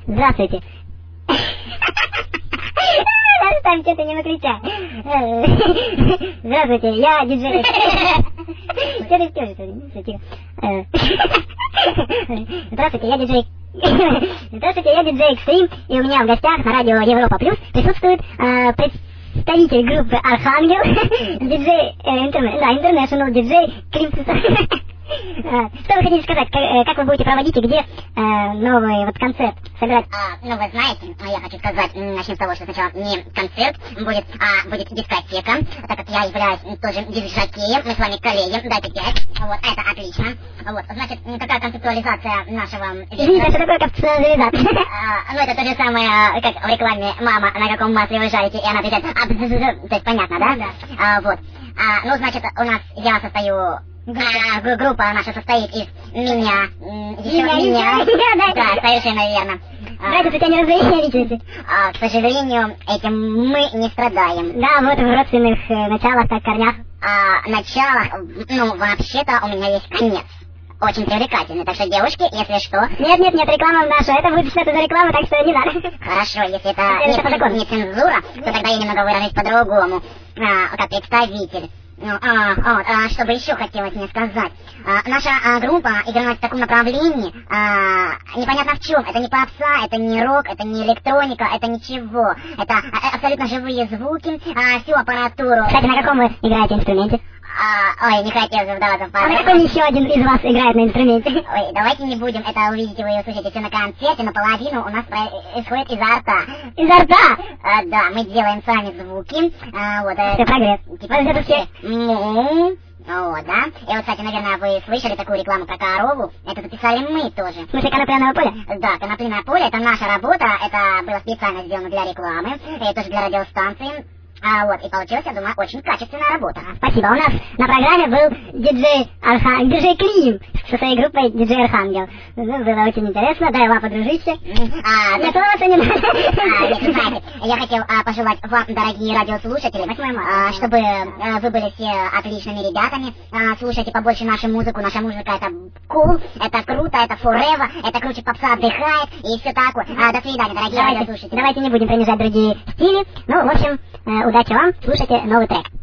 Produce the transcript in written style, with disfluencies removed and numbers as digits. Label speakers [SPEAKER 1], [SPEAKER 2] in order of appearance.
[SPEAKER 1] Здравствуйте. Там что-то не выключай. Здравствуйте, я диджей. Что ты пьешь? Здравствуйте, я диджей. Здравствуйте, я диджей Экстрим, и у меня в гостях на радио Европа Плюс присутствует представитель группы Архангел, диджей International диджей Crimson. Что вы хотите сказать, как вы будете проводить и где новый вот концерт собирать?
[SPEAKER 2] Ну, вы знаете, я хочу сказать, начнем с того, что сначала не концерт, будет дискотека, так как я являюсь тоже диджей-жокеем, мы с вами коллеги, дайте 5, вот, это отлично. Вот, значит, какая концептуализация нашего...
[SPEAKER 1] Извините, что такое концептуализация?
[SPEAKER 2] Ну, это то же самое, как в рекламе «Мама, на каком масле вы жарите?» и она отвечает то есть понятно, да?
[SPEAKER 1] Да.
[SPEAKER 2] Вот. Ну, значит, у нас, я состою... Группа наша состоит из меня, да, совершенно верно.
[SPEAKER 1] Знаете, это не различные личности.
[SPEAKER 2] К сожалению, этим мы не страдаем.
[SPEAKER 1] Да, вот в родственных началах, так, корнях.
[SPEAKER 2] Началах, ну, вообще-то у меня есть конец. Очень привлекательный, так что, девушки, если что...
[SPEAKER 1] Нет, реклама наша, это будет что-то за рекламу, так что не надо.
[SPEAKER 2] Хорошо, если это не цензура, то тогда я немного выражусь по-другому, как представитель. Что бы еще хотелось мне сказать. Наша группа играет в таком направлении, непонятно в чем. Это не попса, это не рок, это не электроника, это ничего. Это абсолютно живые звуки, всю аппаратуру.
[SPEAKER 1] Кстати, на каком вы играете инструменте?
[SPEAKER 2] Ой, не хотелось вдаваться в подробности.
[SPEAKER 1] А на каком еще один из вас играет на инструменте?
[SPEAKER 2] Ой, давайте не будем, это увидите вы и услышите все на концерте, но половину у нас происходит изо рта.
[SPEAKER 1] Изо рта?
[SPEAKER 2] Да, мы делаем сами звуки.
[SPEAKER 1] Все, прогресс.
[SPEAKER 2] Типа все. Вот, да. И вот, кстати, наверное, вы слышали такую рекламу про корову. Это записали мы тоже.
[SPEAKER 1] В смысле конопляного поля?
[SPEAKER 2] Да, конопляное поле, это наша работа, это было специально сделано для рекламы, и тоже для радиостанции. Вот, и получилась, я думаю, очень качественная работа.
[SPEAKER 1] Спасибо. У нас на программе был диджей Клим со своей группой диджей Архангел. Ну, было очень интересно, дай вам подружиться. Нет, слова не надо.
[SPEAKER 2] Нет, знаете, я хотел пожелать вам, дорогие радиослушатели, чтобы вы были все отличными ребятами, слушайте побольше нашу музыку. Наша музыка это cool, это круто, это forever, это круче попса отдыхает и все такое. До свидания, дорогие радиослушатели.
[SPEAKER 1] Давайте не будем принижать другие стили. Ну, в общем, удачи вам, слушайте новый трек.